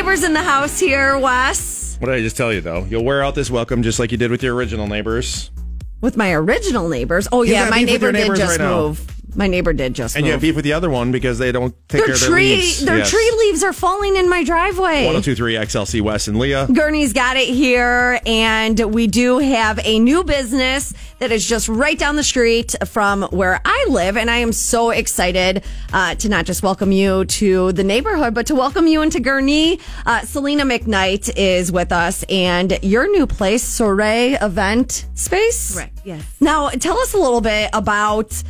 neighbors in the house here, Wes. What did I just tell you, though? You'll wear out this welcome just like you did with your original neighbors. With my original neighbors? Oh, You yeah, got my beef with your neighbor did neighbors just right now. move. My neighbor did just And move. you have beef with the other one because they don't take care of their leaves. Their Yes. tree leaves are falling in my driveway. 1023 XLC Wes and Leah. Gurney's got it here, and we do have a new business that is just right down the street from where I live, and I am so excited to not just welcome you to the neighborhood, but to welcome you into Gurney. Selena McKnight is with us, and your new place, Soiree Event Space? Correct, yes. Now, tell us a little bit about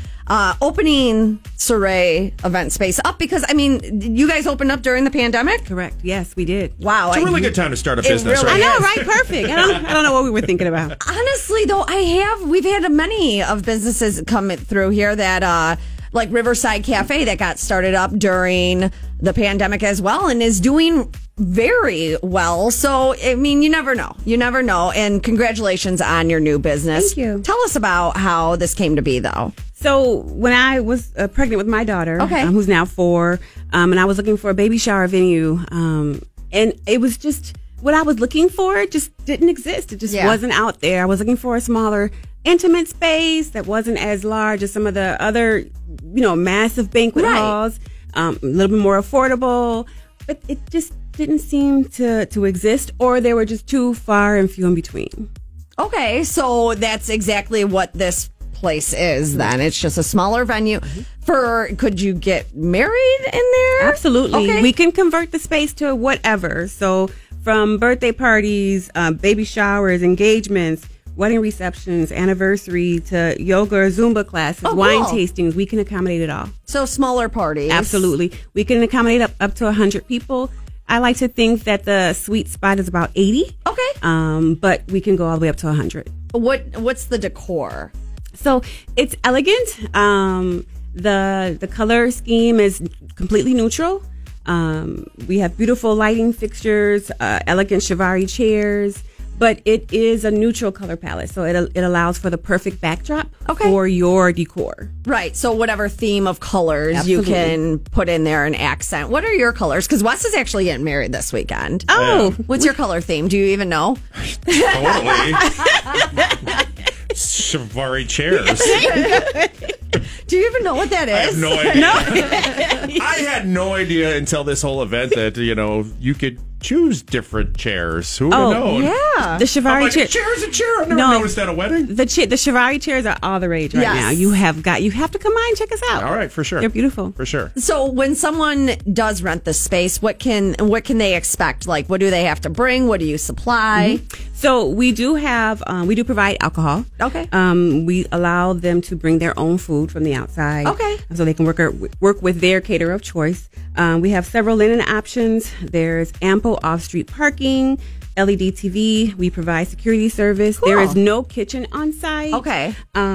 opening Soiree Event Space up, because, I mean, you guys opened up during the pandemic? Correct, yes, we did. Wow. It's a really good time to start a business, really I right? know, right? Perfect. I don't know what we were thinking about. Honestly, though, we've had many of businesses come through here that, like Riverside Cafe, that got started up during the pandemic as well and is doing very well. So, I mean, you never know. You never know. And congratulations on your new business. Thank you. Tell us about how this came to be, though. So when I was pregnant with my daughter, Okay. who's now 4, and I was looking for a baby shower venue, and it was just what I was looking for. It just didn't exist. It just wasn't out there. I was looking for a smaller, intimate space that wasn't as large as some of the other, massive banquet halls. A little bit more affordable, but it just didn't seem to exist, or they were just too far and few in between. Okay, so that's exactly what this place is then. It's just a smaller venue. Could you get married in there? Absolutely. Okay. We can convert the space to whatever. So from birthday parties, baby showers, engagements, wedding receptions, anniversary, to yoga or Zumba classes, wine cool. tastings, we can accommodate it all. So smaller parties. Absolutely. We can accommodate up to 100 people. I like to think that the sweet spot is about 80. Okay. But we can go all the way up to 100. What's the decor? So it's elegant. The color scheme is completely neutral. We have beautiful lighting fixtures, elegant Chiavari chairs, but it is a neutral color palette. So it allows for the perfect backdrop for your decor. Right. So whatever theme of colors you can put in there and accent. What are your colors? Because Wes is actually getting married this weekend. Oh, What's your color theme? Do you even know? Totally. Chiavari chairs. Do you even know what that is? I have no idea. I had no idea until this whole event that, you could choose different chairs. Who would have known? Yeah. the Chiavari chair. Chair's a chair. I've never noticed that at a wedding. The Chiavari chairs are all the rage right now. You have to come by and check us out. All right, for sure. They're beautiful. For sure. So when someone does rent the space, what can they expect? Like, what do they have to bring? What do you supply? So we do provide alcohol. Okay. We allow them to bring their own food from the outside. Okay. So they can work with their caterer of choice. We have several linen options. There's ample off-street parking, LED TV. We provide security service. Cool. There is no kitchen on site. Okay.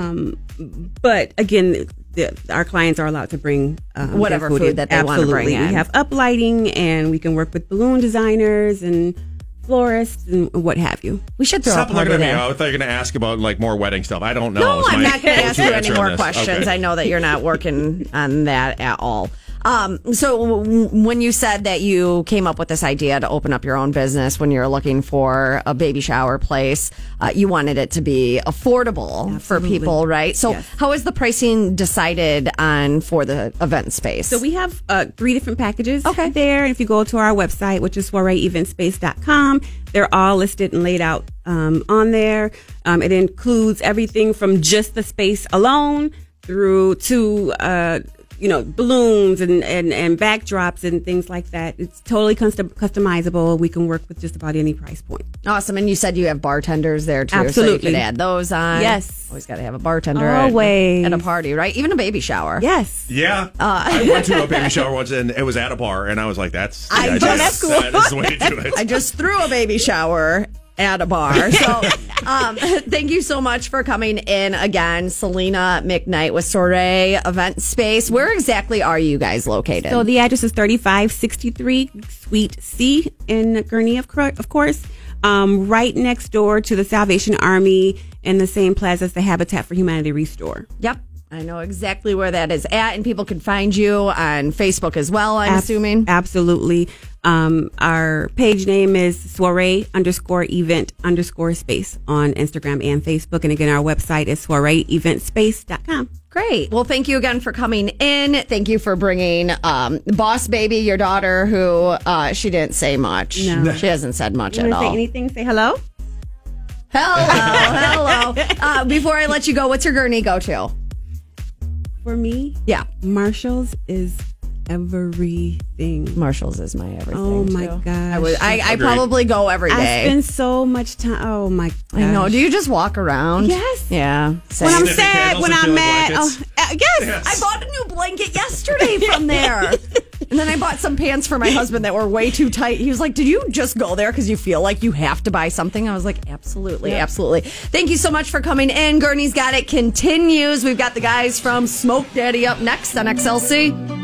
But again, our clients are allowed to bring Whatever their food that they want to bring in. We have uplighting, and we can work with balloon designers and florists and what have you. We should throw Stop a party looking at me. there. I thought you were going to ask about more wedding stuff. I don't know. No, is I'm my not going to ask you go-to any answer on more this. questions. Okay. I know that you're not working on that at all. So when you said that you came up with this idea to open up your own business when you're looking for a baby shower place, you wanted it to be affordable for people, right? So how is the pricing decided on for the event space? So we have 3 different packages Okay. there. And if you go to our website, which is soireeeventspace.com, they're all listed and laid out on there. It includes everything from just the space alone through to balloons and backdrops and things like that. It's totally customizable. We can work with just about any price point. Awesome. And you said you have bartenders there too. Absolutely. So you could add those on. Yes. Always got to have a bartender Always. at a party, right? Even a baby shower. Yes. Yeah. I went to a baby shower once, and it was at a bar, and I was like, that's that's cool. That is the way to do it. I just threw a baby shower at a bar. So thank you so much for coming in again. Selena McKnight with Soiree Event Space. Where exactly are you guys located? So the address is 3563 Suite C in Gurney, of course. Right next door to the Salvation Army in the same plaza as the Habitat for Humanity Restore. Yep. I know exactly where that is at, and people can find you on Facebook as well, I'm assuming. Absolutely. Our page name is soiree_event_space on Instagram and Facebook. And again, our website is soireeeventspace.com. Great. Well, thank you again for coming in. Thank you for bringing Boss Baby, your daughter, who she didn't say much. No. She hasn't said much You at want to all. say anything? Say hello. Hello. Before I let you go, what's your gurney go-to? For me, Yeah. Marshall's is everything. Marshall's is my everything. Oh, my too. gosh. I probably go every I day. spend so much time. Oh, my gosh. I know. Do you just walk around? Yes. Yeah. Same. When I'm Sniffing sad, candles when and I'm feeling mad. blankets? Yes. I bought a new blanket yesterday from there. And then I bought some pants for my husband that were way too tight. He was like, did you just go there because you feel like you have to buy something? I was like, absolutely, absolutely. Thank you so much for coming in. Gurney's Got It continues. We've got the guys from Smoke Daddy up next on XLC.